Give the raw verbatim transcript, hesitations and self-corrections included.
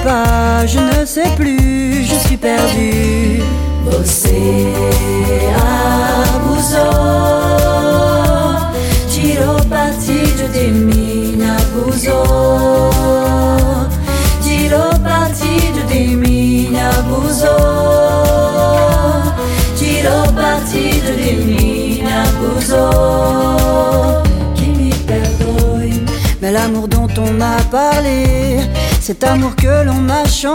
pas, je ne sais plus, je suis perdue. Você abusou, tirou partido de mim, abusou, tirou partido de mim, abusou, tirou partido de mim, abusou. Qui me perdoe. Mais l'amour dont on m'a parlé, cet amour que l'on m'a chanté,